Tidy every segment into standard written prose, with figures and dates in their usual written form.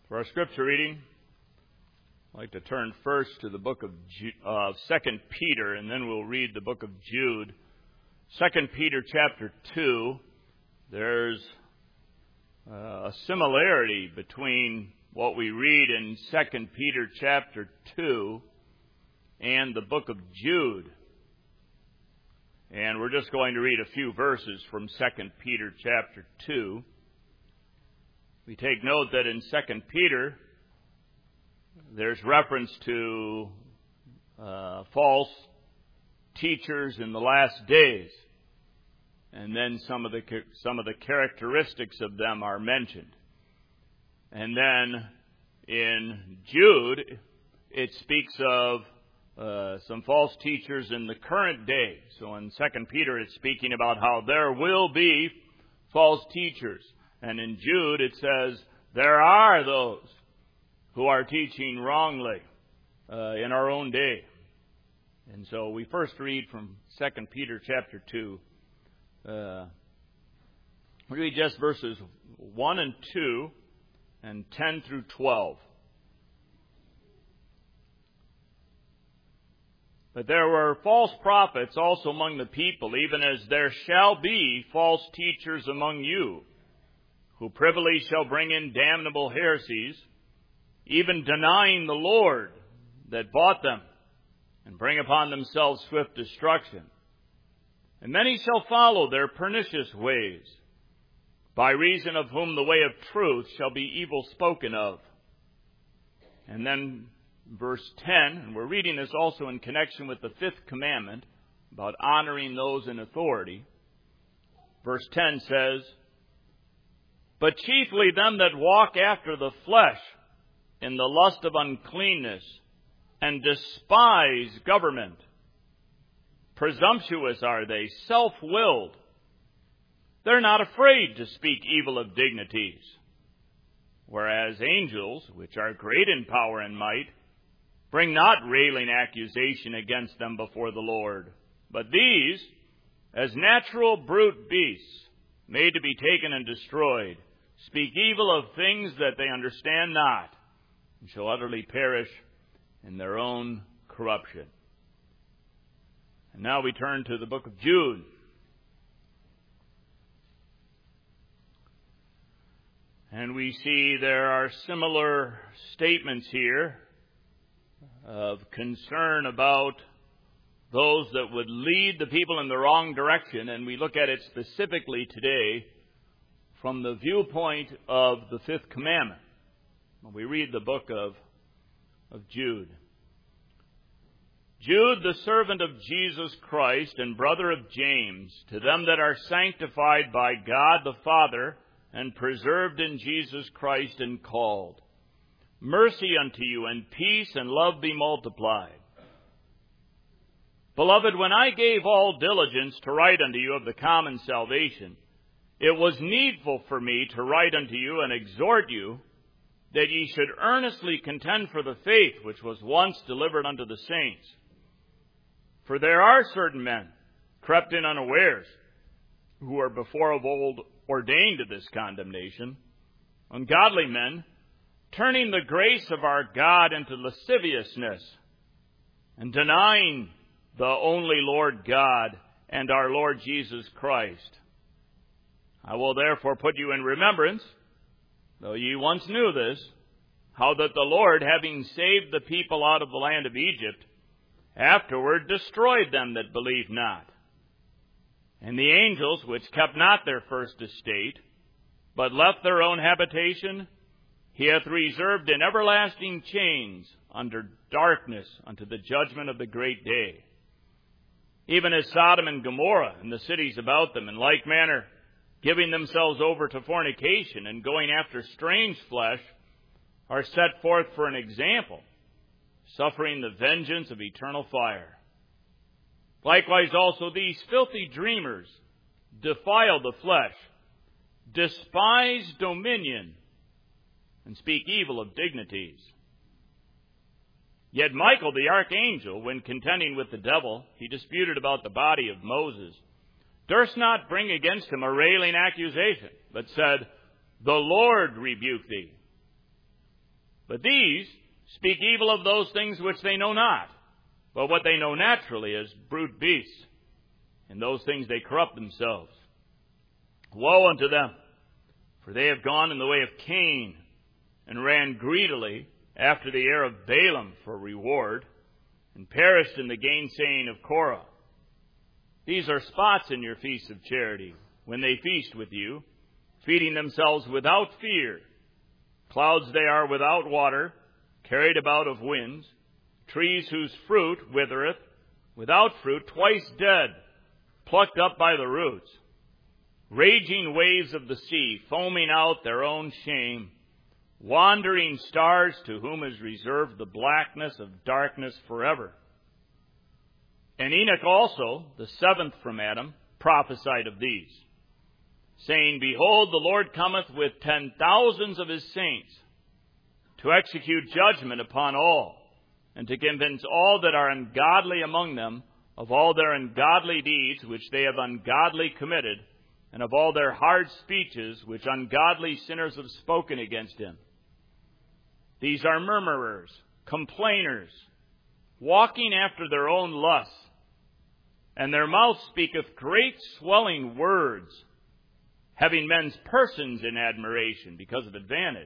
For our scripture reading, I'd like to turn first to the book of 2 Peter, and then we'll read the book of Jude. 2 Peter chapter 2, there's a similarity between what we read in 2 Peter chapter 2 and the book of Jude. And we're just going to read a few verses from 2 Peter chapter 2. We take note that in 2 Peter, there's reference to false teachers in the last days. And then some of the characteristics of them are mentioned. And then in Jude, it speaks of some false teachers in the current day. So in 2 Peter, it's speaking about how there will be false teachers. And in Jude, it says, there are those who are teaching wrongly in our own day. And so we first read from 2 Peter chapter 2. We read just verses 1 and 2 and 10 through 12. But there were false prophets also among the people, even as there shall be false teachers among you, who privily shall bring in damnable heresies, even denying the Lord that bought them, and bring upon themselves swift destruction. And many shall follow their pernicious ways, by reason of whom the way of truth shall be evil spoken of. And then verse 10, and we're reading this also in connection with the fifth commandment, about honoring those in authority. Verse 10 says, but chiefly them that walk after the flesh in the lust of uncleanness, and despise government. Presumptuous are they, self-willed. They're not afraid to speak evil of dignities. Whereas angels, which are great in power and might, bring not railing accusation against them before the Lord. But these, as natural brute beasts, made to be taken and destroyed, speak evil of things that they understand not, and shall utterly perish in their own corruption. And now we turn to the book of Jude. And we see there are similar statements here of concern about those that would lead the people in the wrong direction. And we look at it specifically today from the viewpoint of the fifth commandment. We read the book of Jude. Jude, the servant of Jesus Christ and brother of James, to them that are sanctified by God the Father and preserved in Jesus Christ and called. Mercy unto you and peace and love be multiplied. Beloved, when I gave all diligence to write unto you of the common salvation, it was needful for me to write unto you and exhort you that ye should earnestly contend for the faith which was once delivered unto the saints. For there are certain men crept in unawares, who were before of old ordained to this condemnation, ungodly men, turning the grace of our God into lasciviousness, and denying the only Lord God and our Lord Jesus Christ. I will therefore put you in remembrance, though ye once knew this, how that the Lord, having saved the people out of the land of Egypt, afterward destroyed them that believed not. And the angels, which kept not their first estate, but left their own habitation, he hath reserved in everlasting chains under darkness unto the judgment of the great day. Even as Sodom and Gomorrah and the cities about them, in like manner, giving themselves over to fornication and going after strange flesh, are set forth for an example, suffering the vengeance of eternal fire. Likewise also these filthy dreamers defile the flesh, despise dominion, and speak evil of dignities. Yet Michael the archangel, when contending with the devil, he disputed about the body of Moses, durst not bring against him a railing accusation, but said, The Lord rebuke thee. But these speak evil of those things which they know not. But what they know naturally is brute beasts. In those things they corrupt themselves. Woe unto them, for they have gone in the way of Cain, and ran greedily after the heir of Balaam for reward, and perished in the gainsaying of Korah. These are spots in your feasts of charity, when they feast with you, feeding themselves without fear. Clouds they are without water, carried about of winds, trees whose fruit withereth, without fruit, twice dead, plucked up by the roots. Raging waves of the sea, foaming out their own shame, wandering stars to whom is reserved the blackness of darkness forever. And Enoch also, the seventh from Adam, prophesied of these, saying, Behold, the Lord cometh with 10,000s of his saints, to execute judgment upon all, and to convince all that are ungodly among them of all their ungodly deeds which they have ungodly committed, and of all their hard speeches which ungodly sinners have spoken against him. These are murmurers, complainers, walking after their own lusts, and their mouth speaketh great swelling words, having men's persons in admiration because of advantage.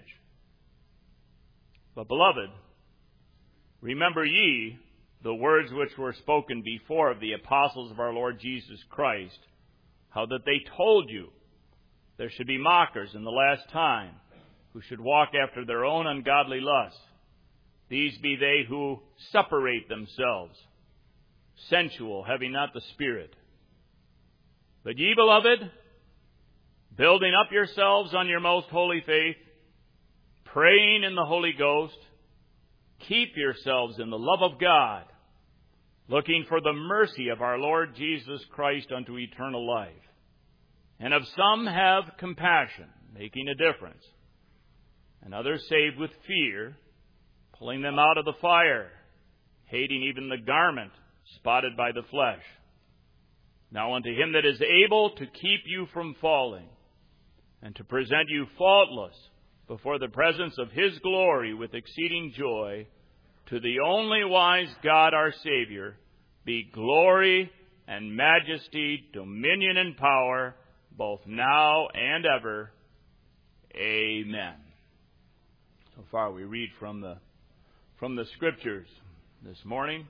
But, beloved, remember ye the words which were spoken before of the apostles of our Lord Jesus Christ, how that they told you there should be mockers in the last time, who should walk after their own ungodly lusts. These be they who separate themselves, sensual, having not the Spirit. But ye, beloved, building up yourselves on your most holy faith, praying in the Holy Ghost, keep yourselves in the love of God, looking for the mercy of our Lord Jesus Christ unto eternal life. And of some have compassion, making a difference, and others saved with fear, pulling them out of the fire, hating even the garment spotted by the flesh. Now unto him that is able to keep you from falling, and to present you faultless before the presence of his glory with exceeding joy, to the only wise God our Savior, be glory and majesty, dominion and power, both now and ever. Amen. So far we read from the Scriptures this morning.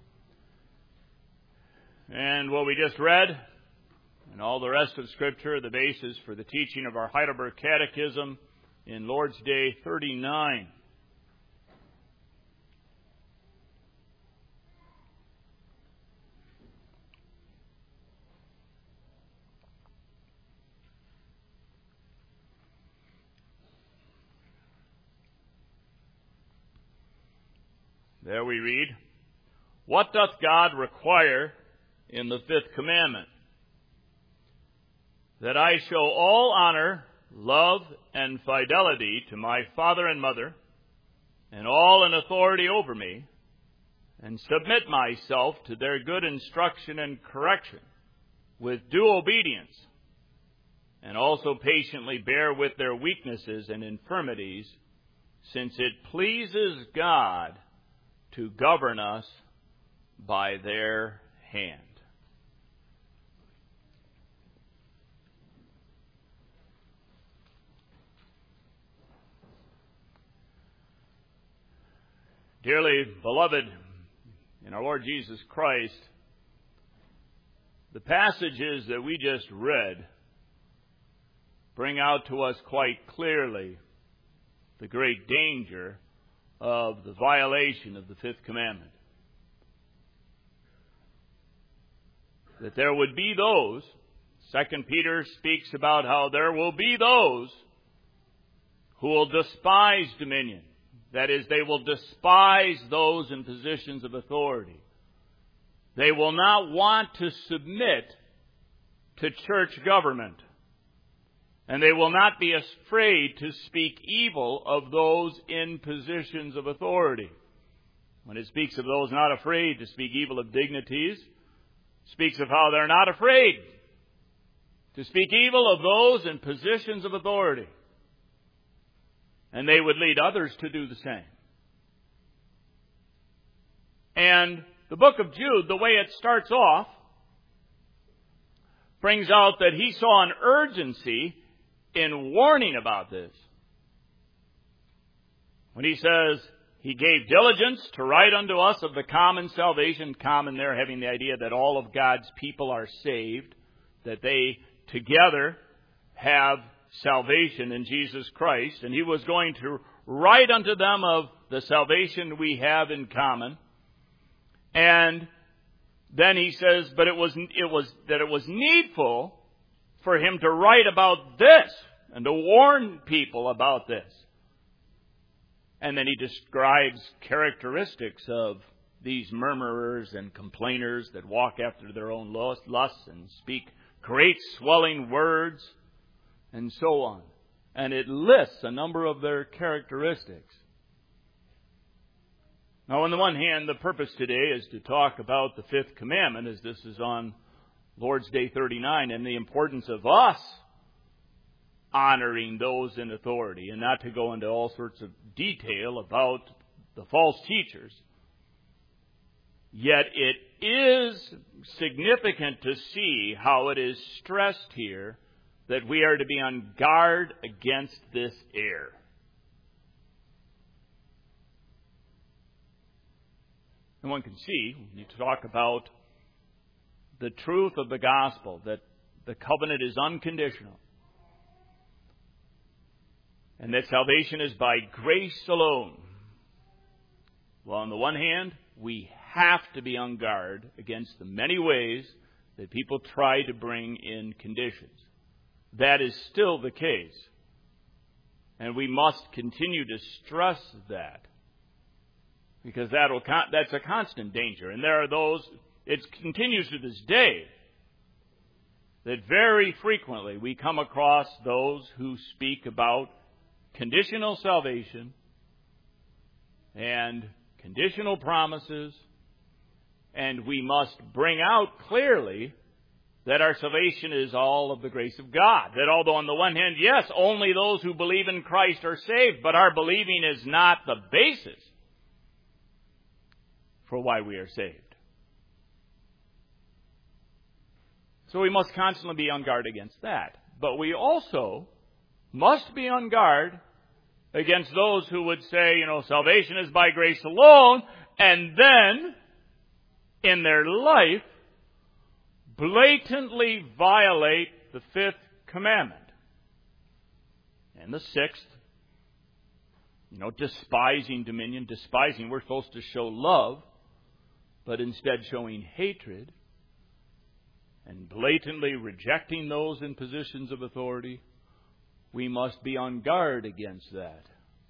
And what we just read, and all the rest of Scripture, are the basis for the teaching of our Heidelberg Catechism in Lord's Day 39. There we read, What doth God require in the fifth commandment? That I show all honor, love, and fidelity to my father and mother, and all in authority over me, and submit myself to their good instruction and correction, with due obedience, and also patiently bear with their weaknesses and infirmities, since it pleases God to govern us by their hand. Dearly beloved in our Lord Jesus Christ, the passages that we just read bring out to us quite clearly the great danger of the violation of the fifth commandment. That there would be those, 2 Peter speaks about how there will be those who will despise dominion. That is, they will despise those in positions of authority. They will not want to submit to church government. And they will not be afraid to speak evil of those in positions of authority. When it speaks of those not afraid to speak evil of dignities, it speaks of how they're not afraid to speak evil of those in positions of authority. And they would lead others to do the same. And the book of Jude, the way it starts off, brings out that he saw an urgency in warning about this. When he says, he gave diligence to write unto us of the common salvation, common there having the idea that all of God's people are saved, that they together have salvation in Jesus Christ, and he was going to write unto them of the salvation we have in common. And then he says, but it was needful for him to write about this and to warn people about this. And then he describes characteristics of these murmurers and complainers that walk after their own lusts and speak great swelling words and so on. And it lists a number of their characteristics. Now, on the one hand, the purpose today is to talk about the fifth commandment, as this is on Lord's Day 39, and the importance of us honoring those in authority, and not to go into all sorts of detail about the false teachers. Yet it is significant to see how it is stressed here that we are to be on guard against this error. And one can see, when you talk about the truth of the gospel, that the covenant is unconditional, and that salvation is by grace alone. Well, on the one hand, we have to be on guard against the many ways that people try to bring in conditions. That is still the case. And we must continue to stress that. Because that's a constant danger. And there are those, it continues to this day, that very frequently we come across those who speak about conditional salvation and conditional promises, and we must bring out clearly that our salvation is all of the grace of God. That although on the one hand, yes, only those who believe in Christ are saved, but our believing is not the basis for why we are saved. So we must constantly be on guard against that. But we also must be on guard against those who would say, salvation is by grace alone, and then, in their life, blatantly violate the fifth commandment. And the sixth, despising dominion, we're supposed to show love, but instead showing hatred, and blatantly rejecting those in positions of authority. We must be on guard against that.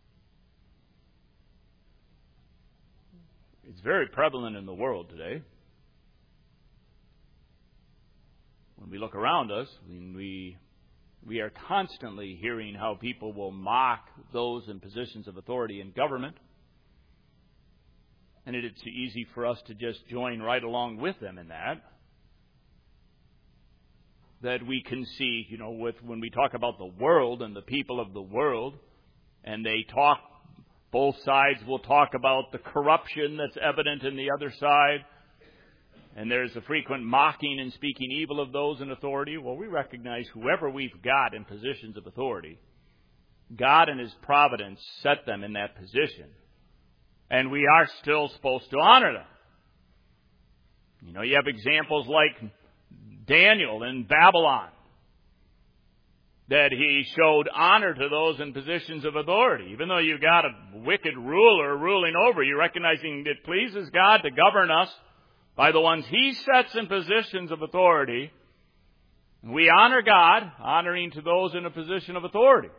It's very prevalent in the world today. When we look around us, we are constantly hearing how people will mock those in positions of authority in government. And it's easy for us to just join right along with them in that. That we can see, when we talk about the world and the people of the world, and both sides will talk about the corruption that's evident in the other side, and there's a frequent mocking and speaking evil of those in authority. Well, we recognize whoever we've got in positions of authority, God in His providence set them in that position, and we are still supposed to honor them. You have examples like Daniel in Babylon, that he showed honor to those in positions of authority. Even though you've got a wicked ruler ruling over you, recognizing it pleases God to govern us by the ones He sets in positions of authority, we honor God, honoring to those in a position of authority.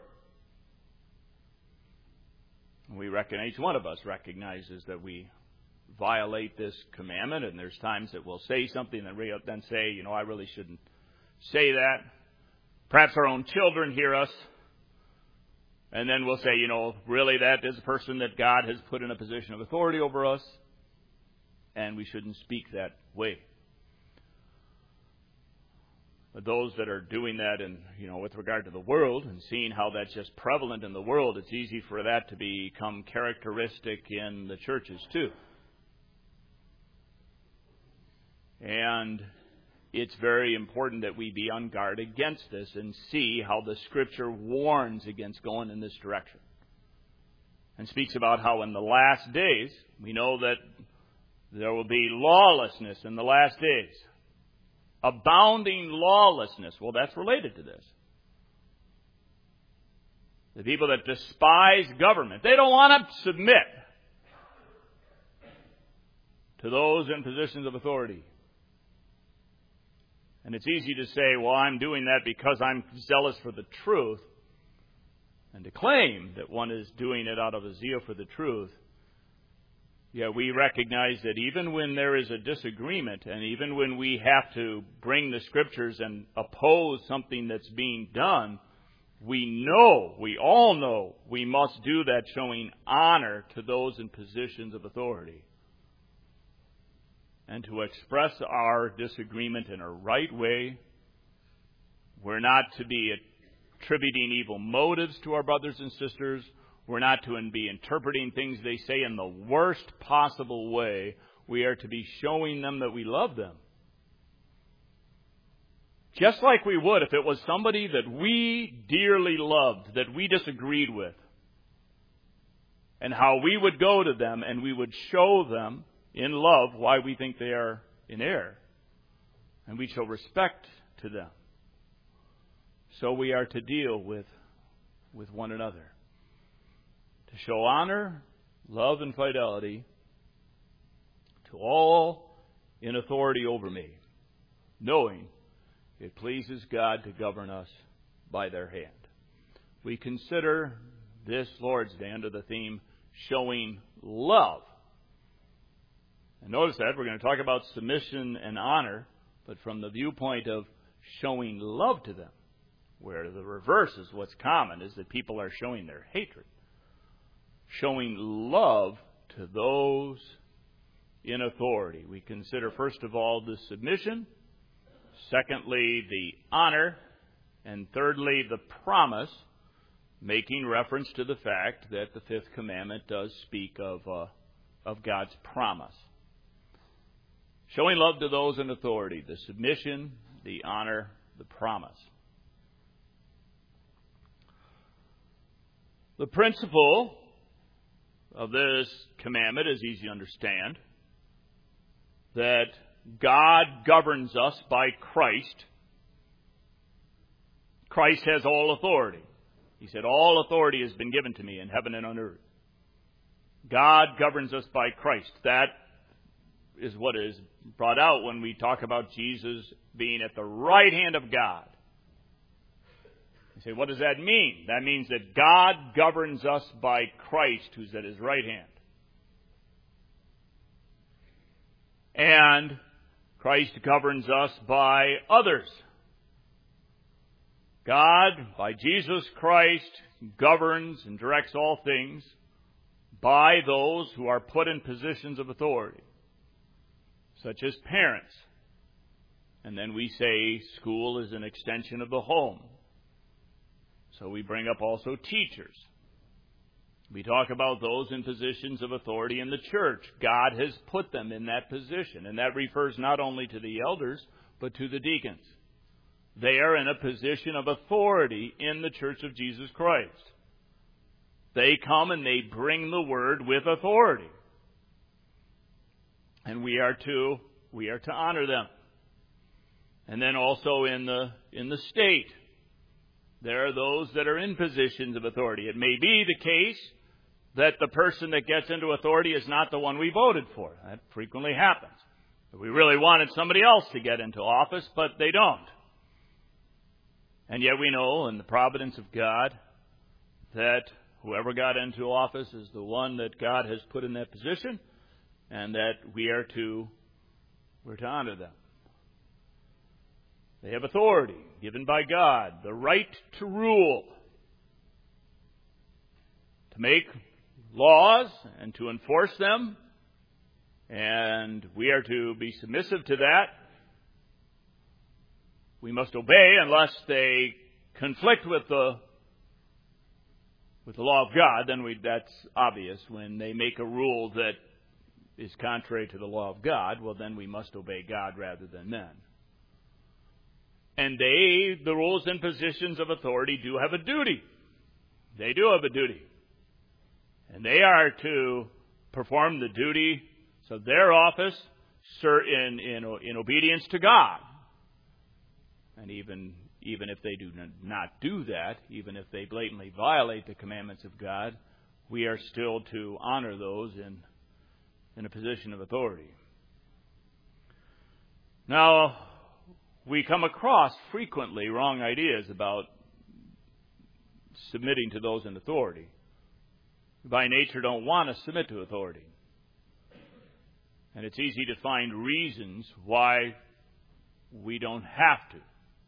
Each one of us recognizes that we violate this commandment, and there's times that we'll say something and then say, I really shouldn't say that. Perhaps our own children hear us, and then we'll say, really that is a person that God has put in a position of authority over us, and we shouldn't speak that way. those that are doing that in, with regard to the world and seeing how that's just prevalent in the world, it's easy for that to become characteristic in the churches too. And it's very important that we be on guard against this and see how the Scripture warns against going in this direction. And speaks about how in the last days, we know that there will be lawlessness in the last days. Abounding lawlessness. Well, that's related to this. The people that despise government, they don't want to submit to those in positions of authority. And it's easy to say, well, I'm doing that because I'm zealous for the truth. And to claim that one is doing it out of a zeal for the truth. Yet we recognize that even when there is a disagreement, and even when we have to bring the Scriptures and oppose something that's being done, we all know, we must do that showing honor to those in positions of authority. And to express our disagreement in a right way. We're not to be attributing evil motives to our brothers and sisters. We're not to be interpreting things they say in the worst possible way. We are to be showing them that we love them. Just like we would if it was somebody that we dearly loved, that we disagreed with. And how we would go to them and we would show them in love why we think they are in error. And we show respect to them. So we are to deal with one another. To show honor, love, and fidelity to all in authority over me, knowing it pleases God to govern us by their hand. We consider this Lord's Day under the theme, showing love. And notice that we're going to talk about submission and honor, but from the viewpoint of showing love to them, where the reverse is what's common, is that people are showing their hatred. Showing love to those in authority. We consider, first of all, the submission, secondly, the honor, and thirdly, the promise, making reference to the fact that the fifth commandment does speak of God's promise. Showing love to those in authority, the submission, the honor, the promise. The principle of this commandment is easy to understand, that God governs us by Christ. Christ has all authority. He said, all authority has been given to me in heaven and on earth. God governs us by Christ. That is what is brought out when we talk about Jesus being at the right hand of God. You say, what does that mean? That means that God governs us by Christ, who's at His right hand. And Christ governs us by others. God, by Jesus Christ, governs and directs all things by those who are put in positions of authority, such as parents. And then we say school is an extension of the home. So we bring up also teachers. We talk about those in positions of authority in the church. God has put them in that position. And that refers not only to the elders, but to the deacons. They are in a position of authority in the church of Jesus Christ. They come and they bring the word with authority. And we are to honor them. And then also in the state, there are those that are in positions of authority. It may be the case that the person that gets into authority is not the one we voted for. That frequently happens. We really wanted somebody else to get into office, but they don't. And yet we know in the providence of God that whoever got into office is the one that God has put in that position, and that we're to honor them. They have authority given by God, the right to rule, to make laws and to enforce them, and we are to be submissive to that. we must obey unless they conflict with the law of God. Then that's obvious. When they make a rule that is contrary to the law of God, well, then we must obey God rather than men. And the rules and positions of authority do have a duty. They do have a duty. And they are to perform the duty of their office in obedience to God. And even if they do not do that, even if they blatantly violate the commandments of God, we are still to honor those in a position of authority. Now, we come across frequently wrong ideas about submitting to those in authority. By nature, don't want to submit to authority. And it's easy to find reasons why we don't have to.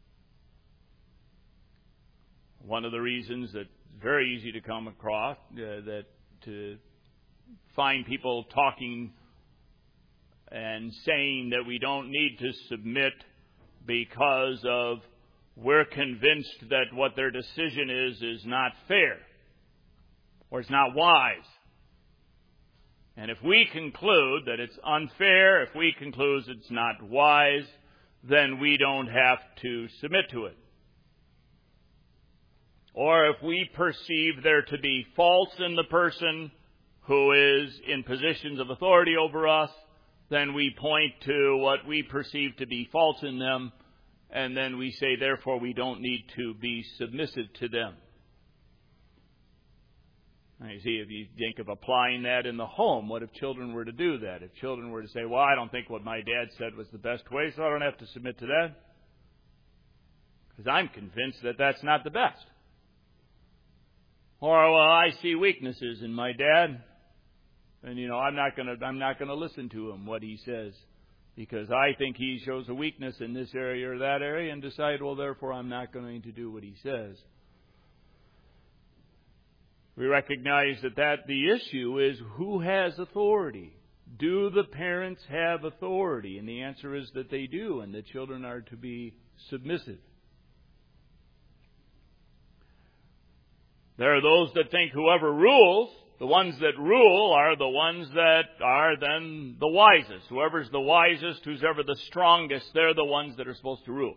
One of the reasons that's very easy to come across, that to find people talking and saying that we don't need to submit because of we're convinced that what their decision is not fair or it's not wise. And if we conclude that it's unfair, if we conclude it's not wise, then we don't have to submit to it. Or if we perceive there to be faults in the person who is in positions of authority over us, then we point to what we perceive to be faults in them, and then we say, therefore, we don't need to be submissive to them. Now, you see, if you think of applying that in the home, what if children were to do that? If children were to say, well, I don't think what my dad said was the best way, so I don't have to submit to that, because I'm convinced that that's not the best. Or, well, I see weaknesses in my dad, and I'm not going to listen to him what he says, because I think he shows a weakness in this area or that area, and decide, well, therefore I'm not going to do what he says. We recognize that the issue is who has authority. Do the parents have authority? And the answer is that they do, and the children are to be submissive. There are those that think whoever rules, the ones that rule are the ones that are then the wisest. Whoever's the wisest, who's ever the strongest, they're the ones that are supposed to rule.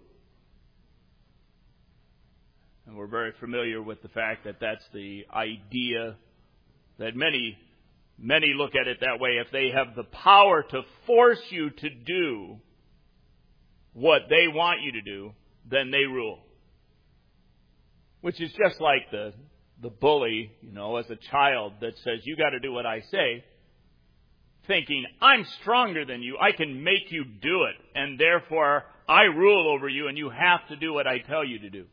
And we're very familiar with the fact that that's the idea that many look at it that way. If they have the power to force you to do what they want you to do, then they rule. Which is just like the bully, as a child that says, you got to do what I say, thinking, I'm stronger than you, I can make you do it, and therefore I rule over you and you have to do what I tell you to do.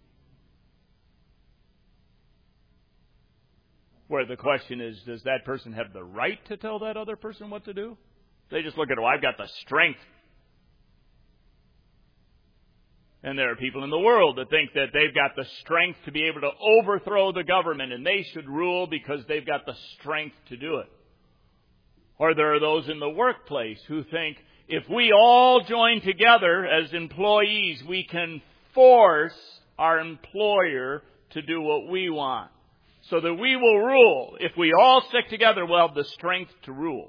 Where the question is, does that person have the right to tell that other person what to do? They just look at, I've got the strength. And there are people in the world that think that they've got the strength to be able to overthrow the government and they should rule because they've got the strength to do it. Or there are those in the workplace who think if we all join together as employees, we can force our employer to do what we want. So that we will rule. If we all stick together, we'll have the strength to rule.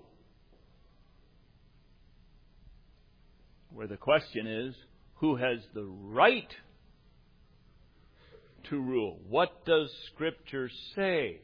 Where the question is, who has the right to rule? What does Scripture say?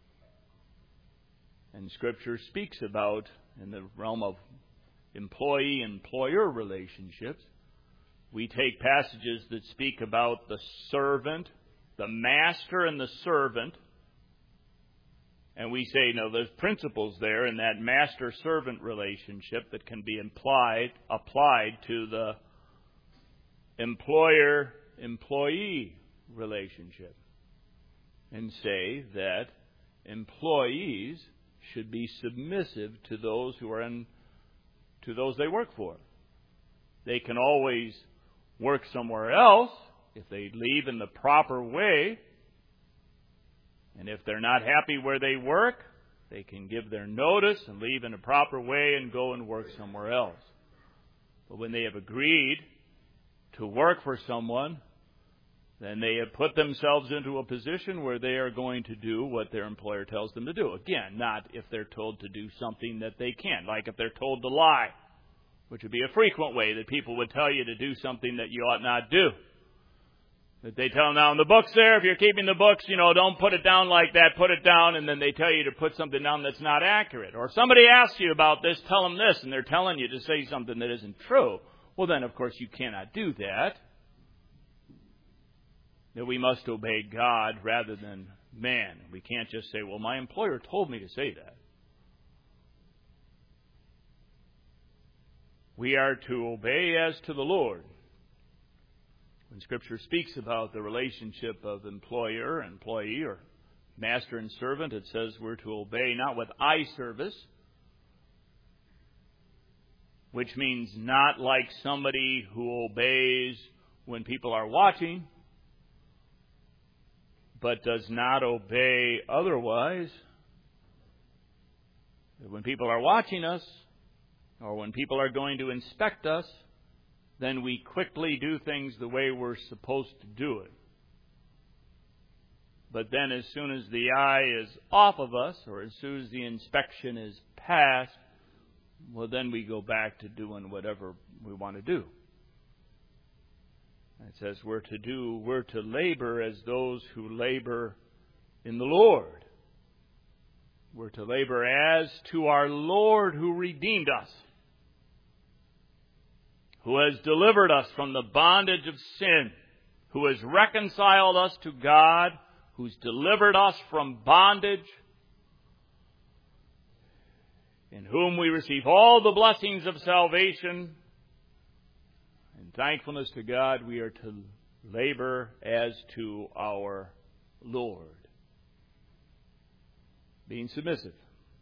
And Scripture speaks about, in the realm of employee-employer relationships, we take passages that speak about the servant, the master and the servant, and we say, there's principles there in that master-servant relationship that can be applied to the employer-employee relationship. And say that employees should be submissive to those to those they work for. They can always work somewhere else if they leave in the proper way. And if they're not happy where they work, they can give their notice and leave in a proper way and go and work somewhere else. But when they have agreed to work for someone, then they have put themselves into a position where they are going to do what their employer tells them to do. Again, not if they're told to do something that they can't, like if they're told to lie, which would be a frequent way that people would tell you to do something that you ought not do. That they tell them, now in the books there, if you're keeping the books, don't put it down like that, put it down, and then they tell you to put something down that's not accurate. Or if somebody asks you about this, tell them this, and they're telling you to say something that isn't true. Well, then, of course, you cannot do that. That we must obey God rather than man. We can't just say, well, my employer told me to say that. We are to obey as to the Lord. When Scripture speaks about the relationship of employer and employee or master and servant, it says we're to obey not with eye service, which means not like somebody who obeys when people are watching, but does not obey otherwise. When people are watching us, or when people are going to inspect us, then we quickly do things the way we're supposed to do it. But then as soon as the eye is off of us, or as soon as the inspection is passed, well, then we go back to doing whatever we want to do. It says we're to labor as those who labor in the Lord. We're to labor as to our Lord who redeemed us, who has delivered us from the bondage of sin, who has reconciled us to God, who's delivered us from bondage, in whom we receive all the blessings of salvation. In thankfulness to God, we are to labor as to our Lord, being submissive.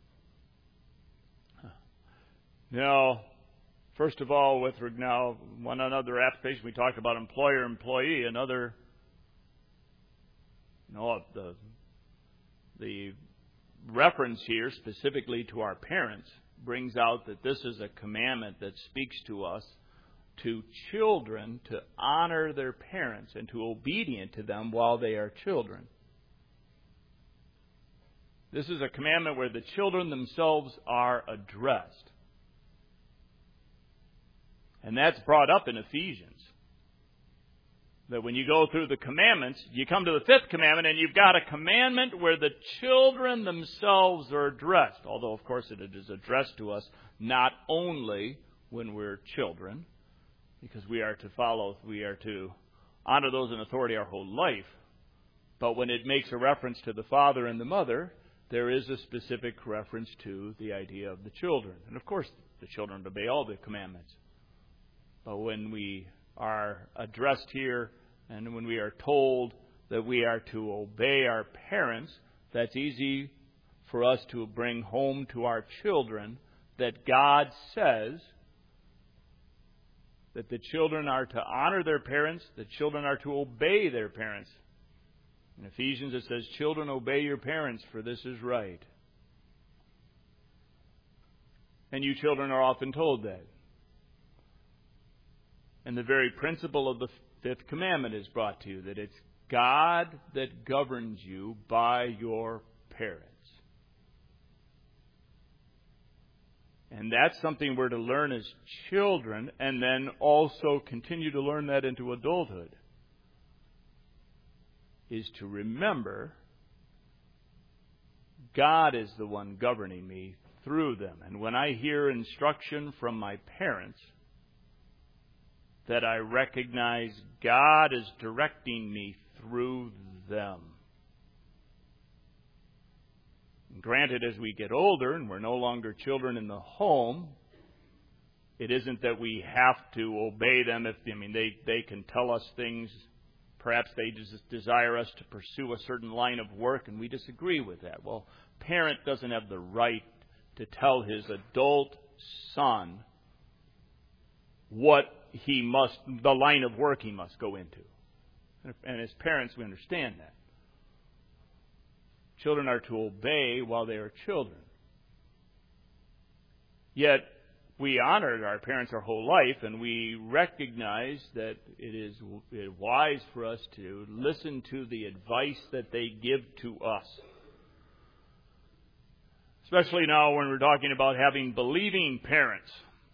Now, first of all, with now one another application, we talked about employer-employee. Another, the reference here specifically to our parents brings out that this is a commandment that speaks to us, to children, to honor their parents and to obedient to them while they are children. This is a commandment where the children themselves are addressed. And that's brought up in Ephesians. That when you go through the commandments, you come to the fifth commandment and you've got a commandment where the children themselves are addressed. Although, of course, it is addressed to us not only when we're children, because we are to honor those in authority our whole life. But when it makes a reference to the father and the mother, there is a specific reference to the idea of the children. And of course, the children obey all the commandments. But when we are addressed here and when we are told that we are to obey our parents, that's easy for us to bring home to our children that God says that the children are to honor their parents, the children are to obey their parents. In Ephesians it says, children, obey your parents, for this is right. And you children are often told that. And the very principle of the fifth commandment is brought to you, that it's God that governs you by your parents. And that's something we're to learn as children and then also continue to learn that into adulthood, is to remember God is the one governing me through them. And when I hear instruction from my parents, that I recognize God is directing me through them. Granted, as we get older and we're no longer children in the home, it isn't that we have to obey them. They can tell us things. Perhaps they just desire us to pursue a certain line of work, and we disagree with that. Well, parent doesn't have the right to tell his adult son what the line of work he must go into. And as parents, we understand that. Children are to obey while they are children. Yet, we honored our parents our whole life, and we recognize that it is wise for us to listen to the advice that they give to us. Especially now when we're talking about having believing parents.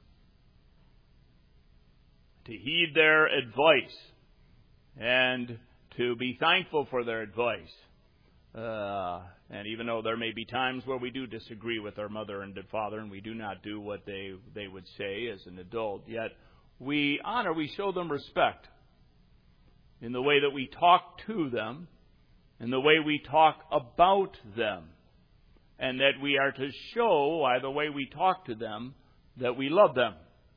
To heed their advice and to be thankful for their advice. And even though there may be times where we do disagree with our mother and father and we do not do what they would say as an adult, yet we show them respect in the way that we talk to them, in the way we talk about them, and that we are to show by the way we talk to them that we love them.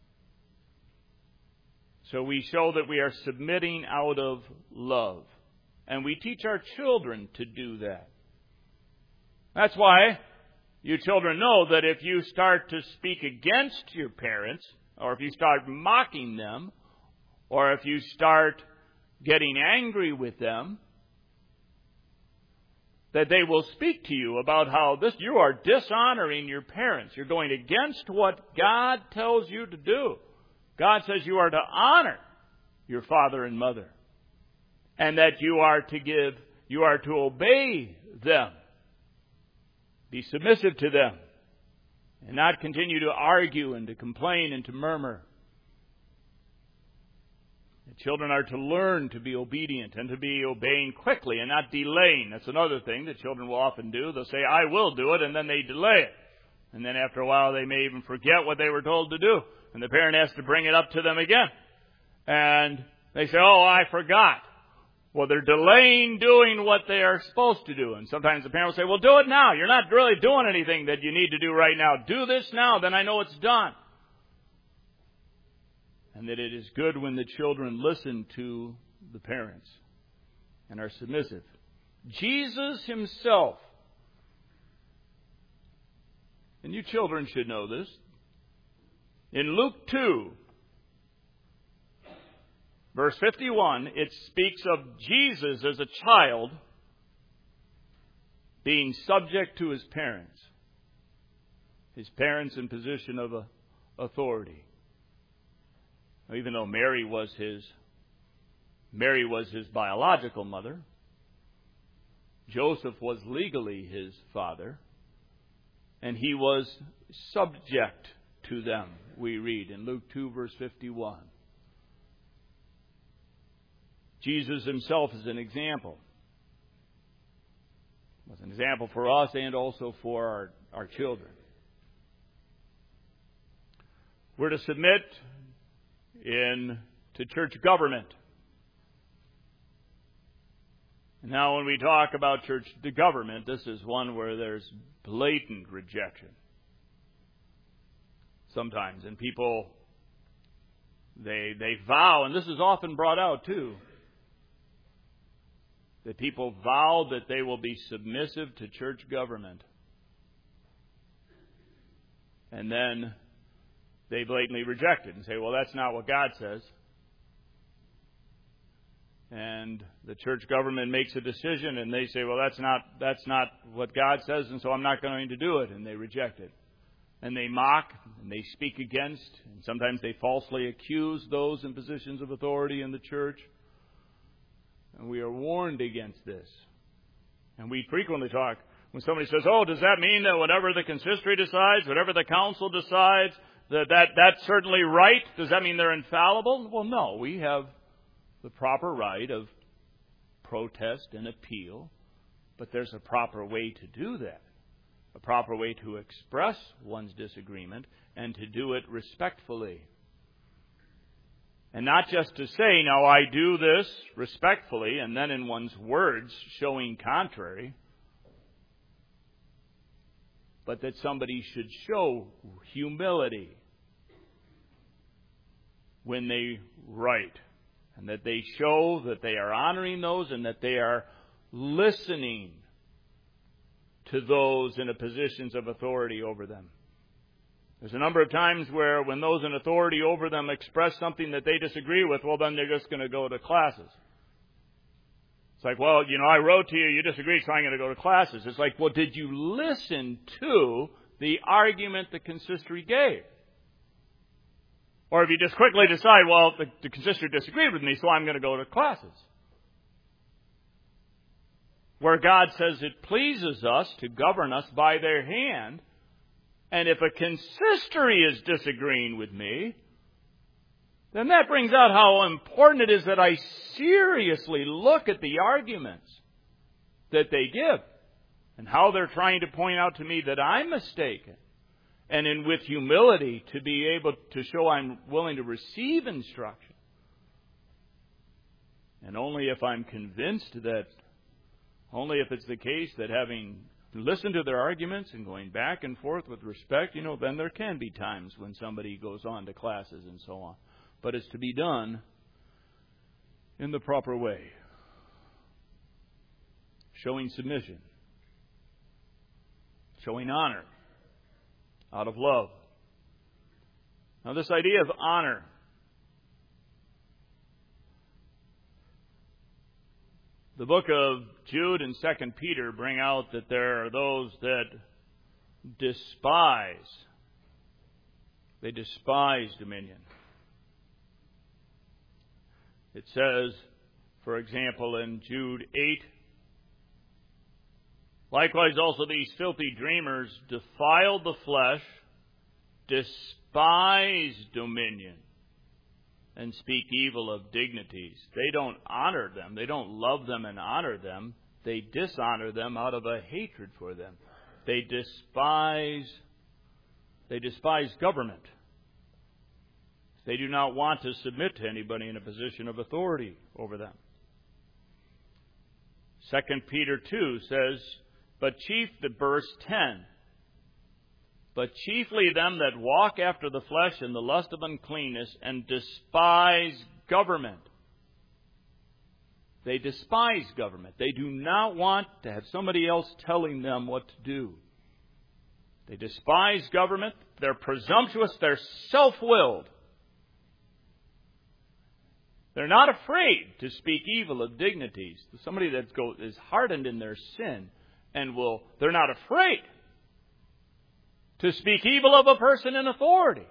So we show that we are submitting out of love. And we teach our children to do that. That's why you children know that if you start to speak against your parents, or if you start mocking them, or if you start getting angry with them, that they will speak to you about how you are dishonoring your parents. You're going against what God tells you to do. God says you are to honor your father and mother. And that you are to obey them. Be submissive to them. And not continue to argue and to complain and to murmur. The children are to learn to be obedient and to be obeying quickly and not delaying. That's another thing that children will often do. They'll say, I will do it, and then they delay it. And then after a while they may even forget what they were told to do. And the parent has to bring it up to them again. And they say, oh, I forgot. Well, they're delaying doing what they are supposed to do. And sometimes the parent will say, well, do it now. You're not really doing anything that you need to do right now. Do this now, then I know it's done. And that it is good when the children listen to the parents and are submissive. Jesus himself, and you children should know this, in Luke 2, verse 51, it speaks of Jesus as a child being subject to his parents in position of authority. Even though Mary was his biological mother, Joseph was legally his father, and he was subject to them, we read in Luke 2, verse 51. Jesus himself is an example. He was an example for us and also for our children. We're to submit to church government. Now, when we talk about church government, this is one where there's blatant rejection. Sometimes. And people, they vow, and this is often brought out too, that people vow that they will be submissive to church government. And then they blatantly reject it and say, well, that's not what God says. And the church government makes a decision and they say, well, that's not what God says, and so I'm not going to do it. And they reject it. And they mock and they speak against, and sometimes they falsely accuse those in positions of authority in the church. And we are warned against this. And we frequently talk, when somebody says, oh, does that mean that whatever the consistory decides, whatever the council decides, that's certainly right? Does that mean they're infallible? Well, no. We have the proper right of protest and appeal, but there's a proper way to do that. A proper way to express one's disagreement and to do it respectfully. And not just to say, now I do this respectfully, and then in one's words showing contrary, but that somebody should show humility when they write, and that they show that they are honoring those and that they are listening to those in positions of authority over them. There's a number of times where when those in authority over them express something that they disagree with, well, then they're just going to go to classes. It's like, well, I wrote to you, you disagreed, so I'm going to go to classes. It's like, well, did you listen to the argument the consistory gave? Or if you just quickly decide, well, the consistory disagreed with me, so I'm going to go to classes. Where God says it pleases us to govern us by their hand, and if a consistory is disagreeing with me, then that brings out how important it is that I seriously look at the arguments that they give and how they're trying to point out to me that I'm mistaken. And with humility to be able to show I'm willing to receive instruction. And only if I'm convinced that, only if it's the case that having listened to their arguments and going back and forth with respect, then there can be times when somebody goes on to classes and so on. But it's to be done in the proper way. Showing submission. Showing honor. Out of love. Now this idea of honor. The book of Jude and 2 Peter bring out that there are those that despise. They despise dominion. It says, for example, in Jude 8, likewise also these filthy dreamers defile the flesh, despise dominion, and speak evil of dignities. They don't honor them. They don't love them and honor them. They dishonor them out of a hatred for them. They despise government. They do not want to submit to anybody in a position of authority over them. 2 Peter 2 says, verse 10, but chiefly them that walk after the flesh in the lust of uncleanness and despise government. They despise government. They do not want to have somebody else telling them what to do. They despise government. They're presumptuous. They're self-willed. They're not afraid to speak evil of dignities. Somebody that is hardened in their sin they're not afraid to speak evil of a person in authority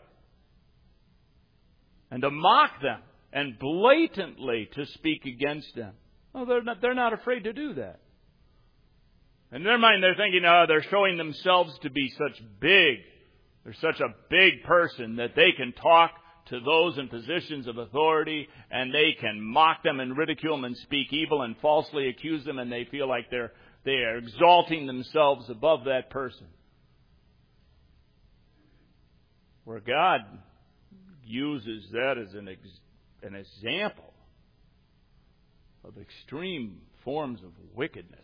and to mock them and blatantly to speak against them. No, they're not afraid to do that. In their mind, they're thinking, they're showing themselves to be they're such a big person that they can talk to those in positions of authority, and they can mock them and ridicule them and speak evil and falsely accuse them, and they feel like they are exalting themselves above that person. Where God uses that as an example of extreme forms of wickedness,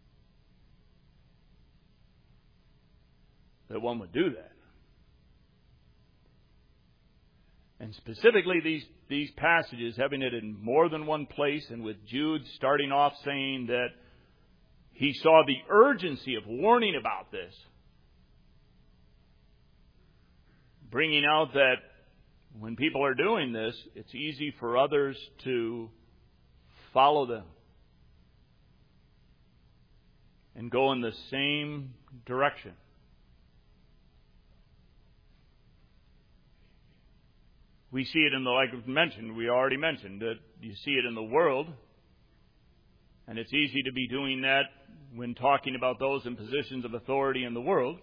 that one would do that. And specifically these passages, having it in more than one place, and with Jude starting off saying that he saw the urgency of warning about this, bringing out that when people are doing this, it's easy for others to follow them and go in the same direction. We see it we already mentioned, that you see it in the world, and it's easy to be doing that when talking about those in positions of authority in the world,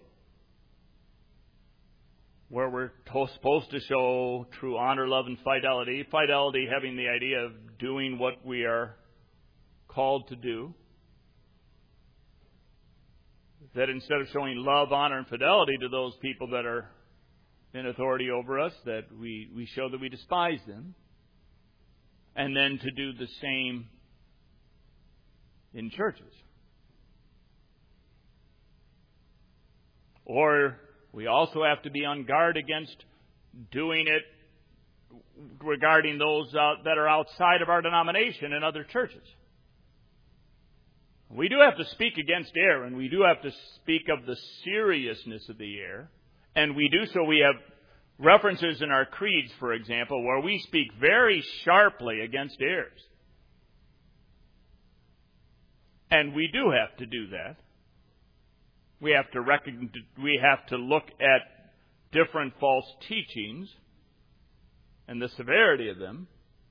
where we're supposed to show true honor, love, and fidelity. Fidelity having the idea of doing what we are called to do. That instead of showing love, honor, and fidelity to those people that are in authority over us, that we show that we despise them. And then to do the same in churches. Or we also have to be on guard against doing it regarding those that are outside of our denomination and other churches. We do have to speak against error, and we do have to speak of the seriousness of the error. And we do so. We have references in our creeds, for example, where we speak very sharply against errors. And we do have to do that. We have to look at different false teachings and the severity of them,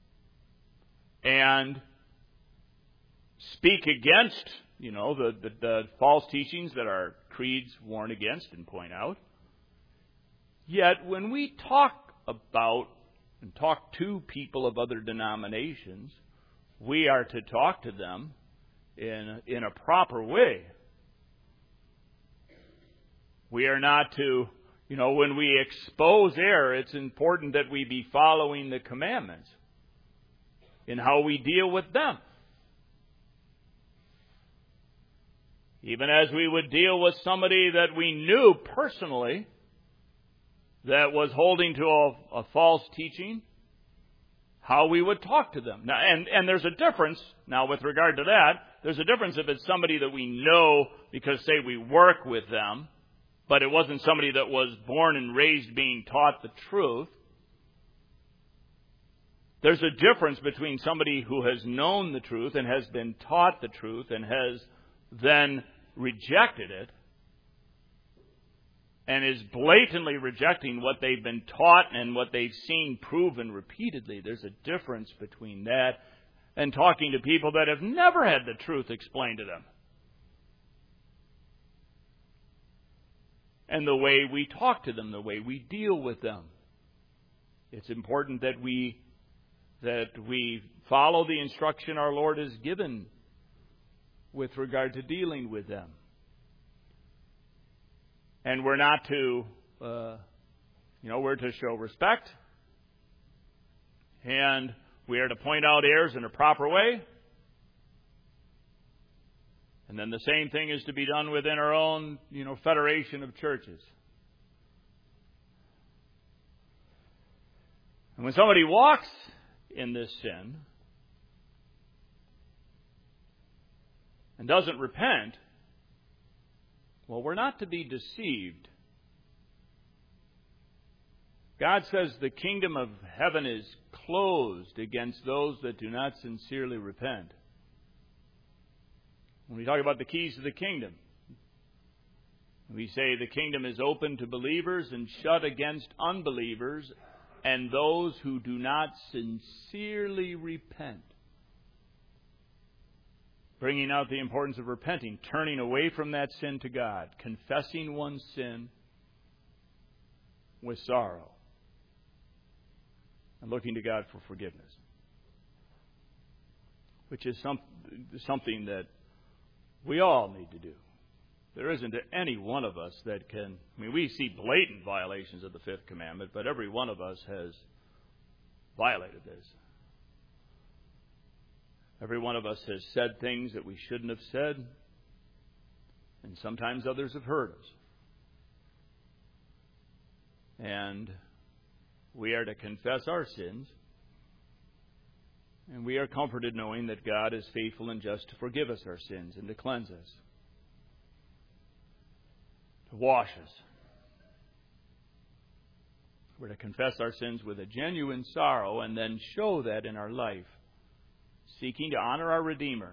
and speak against, the false teachings that our creeds warn against and point out. Yet when we talk about and talk to people of other denominations, we are to talk to them in a proper way. We are not to, when we expose error, it's important that we be following the commandments in how we deal with them. Even as we would deal with somebody that we knew personally that was holding to a false teaching, how we would talk to them. Now, and there's a difference, now with regard to that, there's a difference if it's somebody that we know because, say, we work with them, but it wasn't somebody that was born and raised being taught the truth. There's a difference between somebody who has known the truth and has been taught the truth and has then rejected it and is blatantly rejecting what they've been taught and what they've seen proven repeatedly. There's a difference between that and talking to people that have never had the truth explained to them. And the way we talk to them, the way we deal with them. It's important that we follow the instruction our Lord has given with regard to dealing with them. And we're not to, we're to show respect. And we are to point out errors in a proper way. And then the same thing is to be done within our own, federation of churches. And when somebody walks in this sin and doesn't repent, well, we're not to be deceived. God says the kingdom of heaven is closed against those that do not sincerely repent. When we talk about the keys to the kingdom, we say the kingdom is open to believers and shut against unbelievers and those who do not sincerely repent. Bringing out the importance of repenting, turning away from that sin to God, confessing one's sin with sorrow, and looking to God for forgiveness, which is something that we all need to do. There isn't any one of us that can... we see blatant violations of the fifth commandment, but every one of us has violated this. Every one of us has said things that we shouldn't have said, and sometimes others have heard us. And we are to confess our sins, and we are comforted knowing that God is faithful and just to forgive us our sins and to cleanse us, to wash us. We're to confess our sins with a genuine sorrow and then show that in our life, seeking to honor our Redeemer,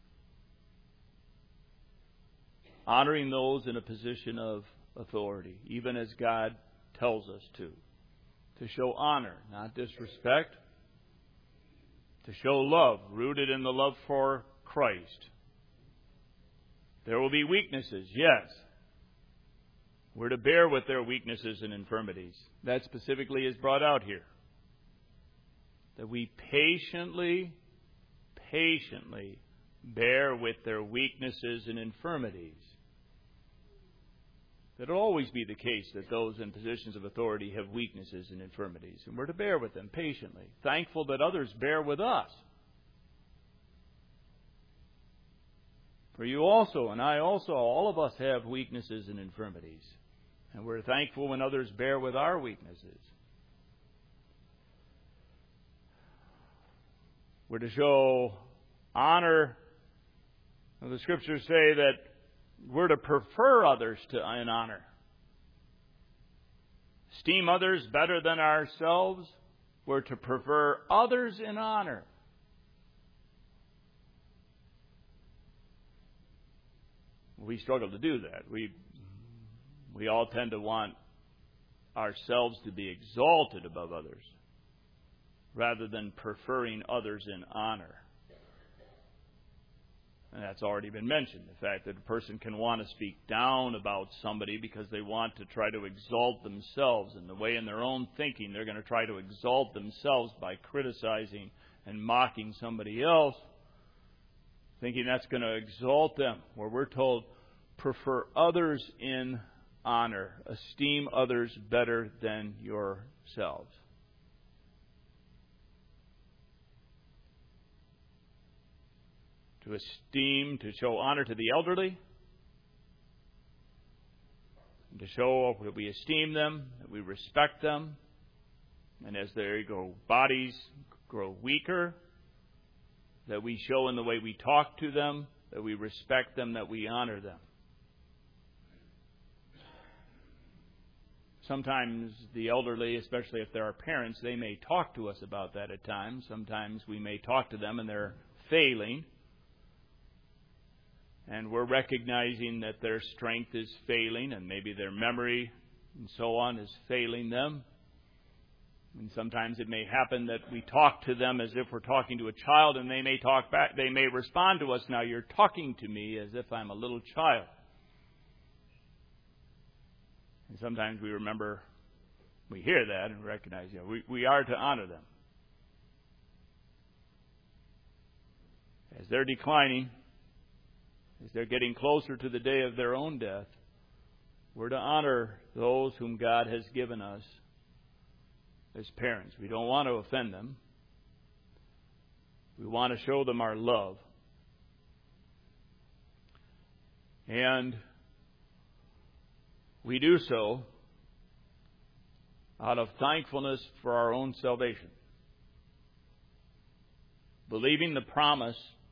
honoring those in a position of authority, even as God tells us to show honor, not disrespect, to show love, rooted in the love for Christ. There will be weaknesses, yes. We're to bear with their weaknesses and infirmities. That specifically is brought out here. That we patiently bear with their weaknesses and infirmities. That will always be the case that those in positions of authority have weaknesses and infirmities. And we're to bear with them patiently, thankful that others bear with us. For you also, and I also, all of us have weaknesses and infirmities. And we're thankful when others bear with our weaknesses. We're to show honor. The Scriptures say that we're to prefer others in honor. Esteem others better than ourselves. We're to prefer others in honor. We struggle to do that. We all tend to want ourselves to be exalted above others. rather than preferring others in honor. And that's already been mentioned, the fact that a person can want to speak down about somebody because they want to try to exalt themselves. And the way in their own thinking, they're going to try to exalt themselves by criticizing and mocking somebody else, thinking that's going to exalt them. Where we're told, prefer others in honor, esteem others better than yourselves. To esteem, to show honor to the elderly, and to show that we esteem them, that we respect them, and as their bodies grow weaker, that we show in the way we talk to them, that we respect them, that we honor them. Sometimes the elderly, especially if they're our parents, they may talk to us about that at times. Sometimes we may talk to them and they're failing. And we're recognizing that their strength is failing and maybe their memory and so on is failing them. And sometimes it may happen that we talk to them as if we're talking to a child and they may talk back. They may respond to us, now you're talking to me as if I'm a little child. And sometimes we hear that and recognize, we are to honor them. As they're declining, as they're getting closer to the day of their own death, we're to honor those whom God has given us as parents. We don't want to offend them. We want to show them our love. And we do so out of thankfulness for our own salvation, believing the promise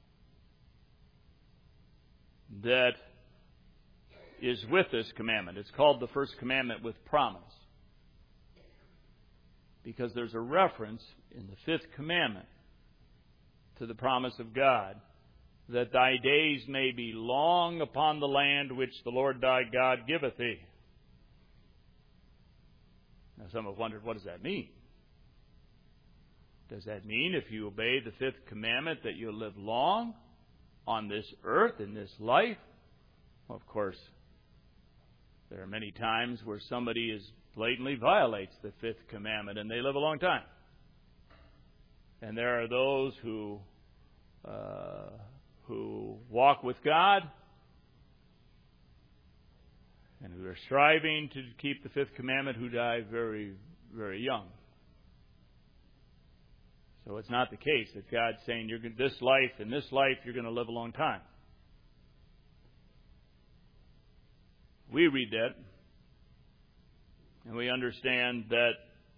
that is with this commandment. It's called the first commandment with promise, because there's a reference in the fifth commandment to the promise of God, that thy days may be long upon the land which the Lord thy God giveth thee. Now some have wondered, what does that mean? Does that mean if you obey the fifth commandment that you'll live long on this earth, in this life? Well, of course, there are many times where somebody blatantly violates the fifth commandment and they live a long time. And there are those who walk with God and who are striving to keep the fifth commandment who die very, very young. So it's not the case that God's saying, in this life, you're going to live a long time. We read that, and we understand that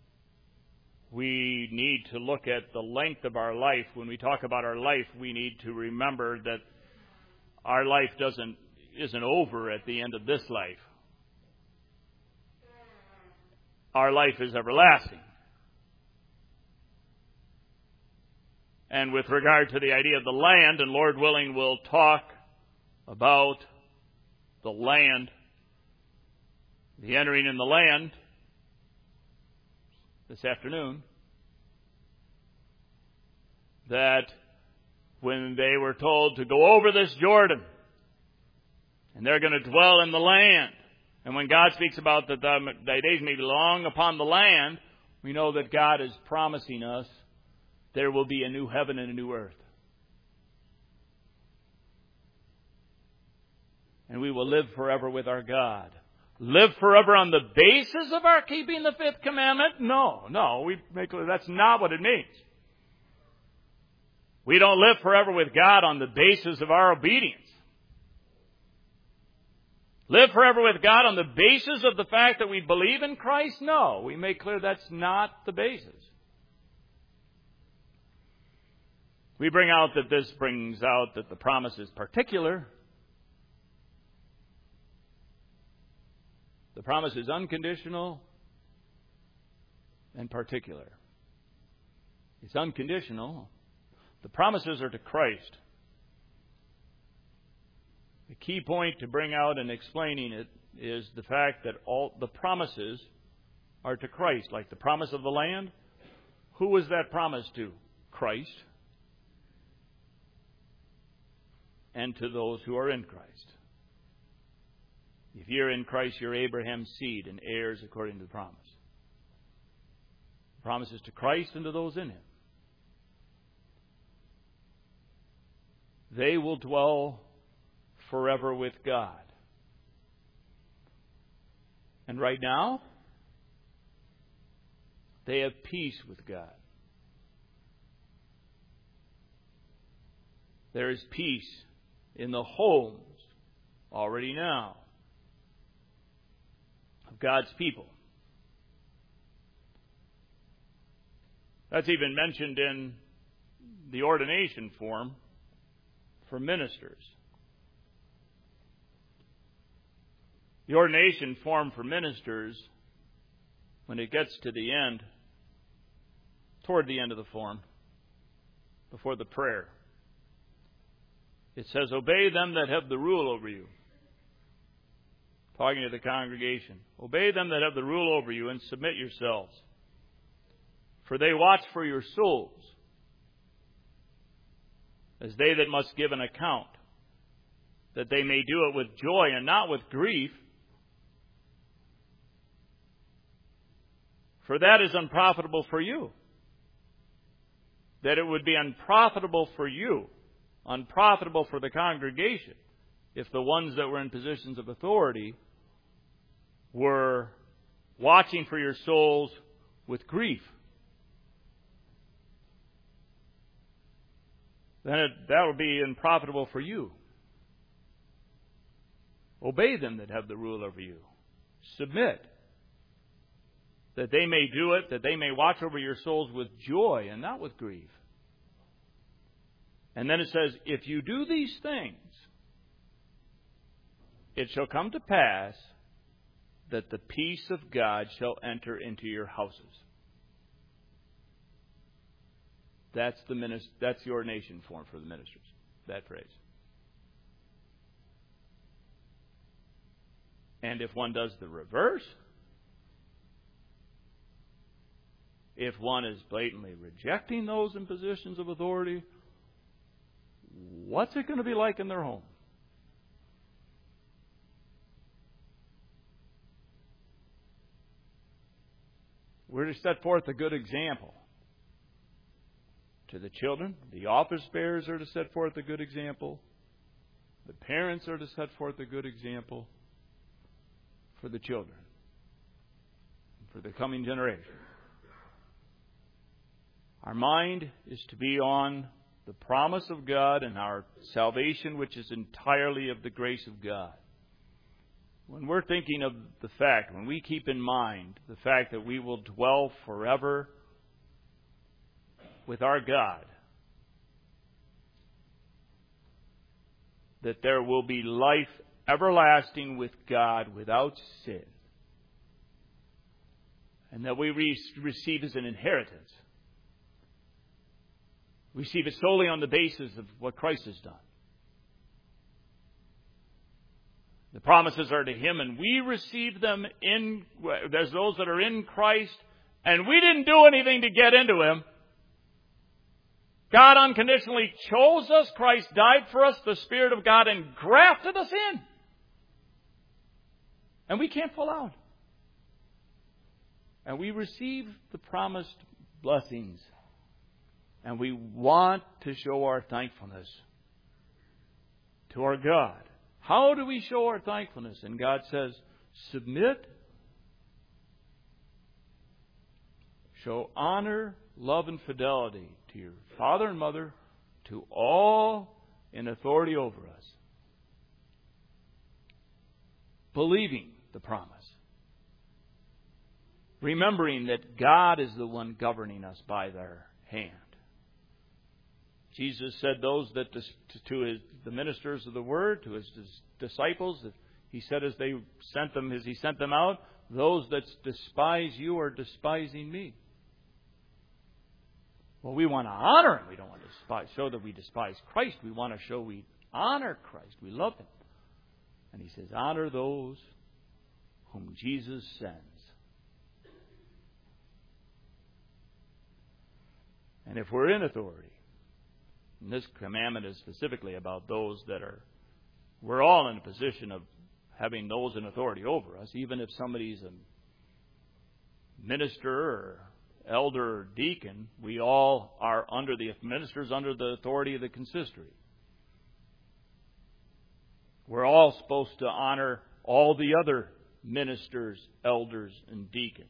we need to look at the length of our life. When we talk about our life, we need to remember that our life isn't over at the end of this life. Our life is everlasting. And with regard to the idea of the land, and Lord willing, we'll talk about the land, the entering in the land this afternoon, that when they were told to go over this Jordan, and they're going to dwell in the land, and when God speaks about that thy days may be long upon the land, we know that God is promising us there will be a new heaven and a new earth. And we will live forever with our God. Live forever on the basis of our keeping the fifth commandment? No, we make clear that's not what it means. We don't live forever with God on the basis of our obedience. Live forever with God on the basis of the fact that we believe in Christ? No, we make clear that's not the basis. We bring out that this brings out that the promise is particular. The promise is unconditional and particular. It's unconditional. The promises are to Christ. The key point to bring out in explaining it is the fact that all the promises are to Christ, like the promise of the land. Who was that promised to? Christ. And to those who are in Christ. If you're in Christ, you're Abraham's seed and heirs according to the promise. The promise is to Christ and to those in Him. They will dwell forever with God. And right now, they have peace with God. There is peace in the homes already now of God's people. That's even mentioned in the ordination form for ministers. The ordination form for ministers, when it gets to the end, toward the end of the form, before the prayer, it says, "Obey them that have the rule over you." Talking to the congregation. "Obey them that have the rule over you, and submit yourselves. For they watch for your souls, as they that must give an account, that they may do it with joy and not with grief. For that is unprofitable for you." That it would be unprofitable for you, unprofitable for the congregation, if the ones that were in positions of authority were watching for your souls with grief. Then that would be unprofitable for you. Obey them that have the rule over you. Submit, that they may do it, that they may watch over your souls with joy and not with grief. And then it says, if you do these things, it shall come to pass that the peace of God shall enter into your houses. That's the ordination form for the ministers, that phrase. And if one does the reverse, if one is blatantly rejecting those in positions of authority, what's it going to be like in their home? We're to set forth a good example to the children. The office bearers are to set forth a good example. The parents are to set forth a good example for the children, for the coming generation. Our mind is to be on the promise of God and our salvation, which is entirely of the grace of God. When we're thinking of the fact, when we keep in mind the fact that we will dwell forever with our God, that there will be life everlasting with God without sin, and that we receive as an inheritance, receive it solely on the basis of what Christ has done. The promises are to Him, and we receive them as those that are in Christ, and we didn't do anything to get into Him. God unconditionally chose us. Christ died for us, the Spirit of God, and grafted us in. And we can't fall out. And we receive the promised blessings. And we want to show our thankfulness to our God. How do we show our thankfulness? And God says, submit, show honor, love, and fidelity to your father and mother, to all in authority over us. Believing the promise. Remembering that God is the one governing us by their hand. Jesus said those that to the ministers of the word, to His disciples, He said as He sent them out, those that despise you are despising me. Well, we want to honor Him. We don't want to show that we despise Christ. We want to show we honor Christ. We love Him. And He says, honor those whom Jesus sends. And if we're in authority, and this commandment is specifically about those that are, we're all in a position of having those in authority over us, even if somebody's a minister or elder or deacon, we all are under the ministers under the authority of the consistory. We're all supposed to honor all the other ministers, elders, and deacons.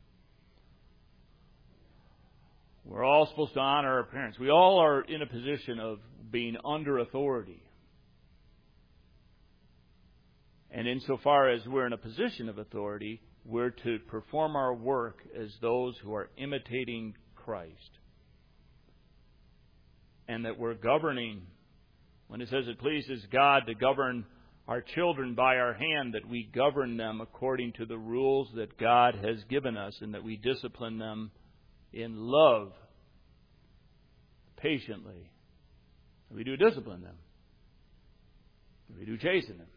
We're all supposed to honor our parents. We all are in a position of being under authority. And insofar as we're in a position of authority, we're to perform our work as those who are imitating Christ. And that we're governing, when it says it pleases God to govern our children by our hand, that we govern them according to the rules that God has given us, and that we discipline them in love, patiently. We do discipline them. We do chasten them.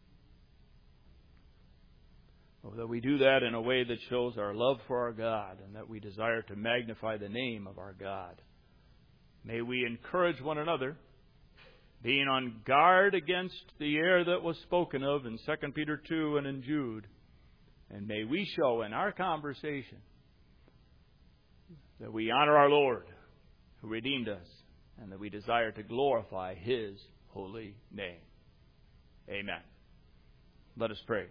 That we do that in a way that shows our love for our God, and that we desire to magnify the name of our God. May we encourage one another, being on guard against the error that was spoken of in 2 Peter 2 and in Jude. And may we show in our conversation that we honor our Lord who redeemed us, and that we desire to glorify His holy name. Amen. Let us pray.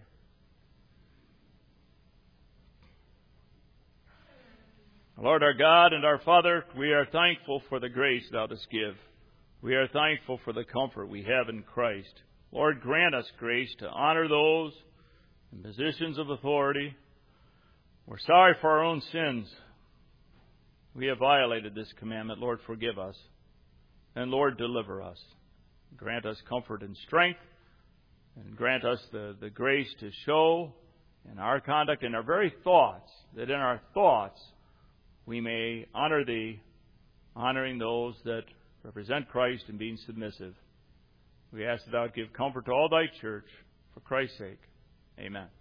Lord our God and our Father, we are thankful for the grace Thou dost give. We are thankful for the comfort we have in Christ. Lord, grant us grace to honor those in positions of authority. We're sorry for our own sins. We have violated this commandment. Lord, forgive us. And Lord, deliver us. Grant us comfort and strength. And grant us the grace to show in our conduct, in our very thoughts, that in our thoughts we may honor Thee, honoring those that represent Christ and being submissive. We ask that Thou give comfort to all Thy church, for Christ's sake. Amen.